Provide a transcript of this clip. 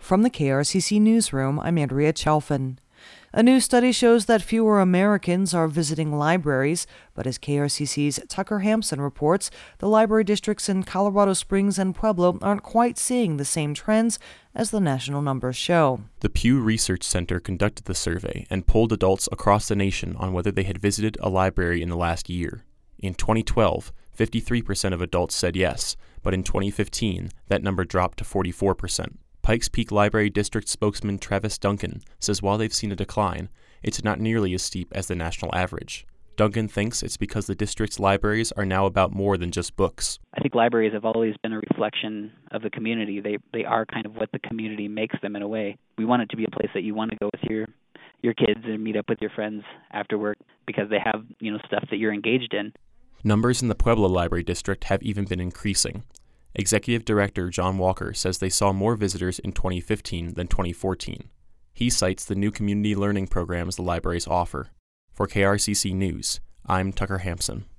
From the KRCC Newsroom, I'm Andrea Chalfin. A new study shows that fewer Americans are visiting libraries, but as KRCC's Tucker Hampson reports, the library districts in Colorado Springs and Pueblo aren't quite seeing the same trends as the national numbers show. The Pew Research Center conducted the survey and polled adults across the nation on whether they had visited a library in the last year. In 2012, 53% of adults said yes, but in 2015, that number dropped to 44%. Pikes Peak Library District spokesman Travis Duncan says while they've seen a decline, it's not nearly as steep as the national average. Duncan thinks it's because the district's libraries are now about more than just books. I think libraries have always been a reflection of the community. They are kind of what the community makes them in a way. We want it to be a place that you want to go with your kids and meet up with your friends after work because they have, stuff that you're engaged in. Numbers in the Pueblo Library District have even been increasing. Executive Director John Walker says they saw more visitors in 2015 than 2014. He cites the new community learning programs the libraries offer. For KRCC News, I'm Tucker Hampson.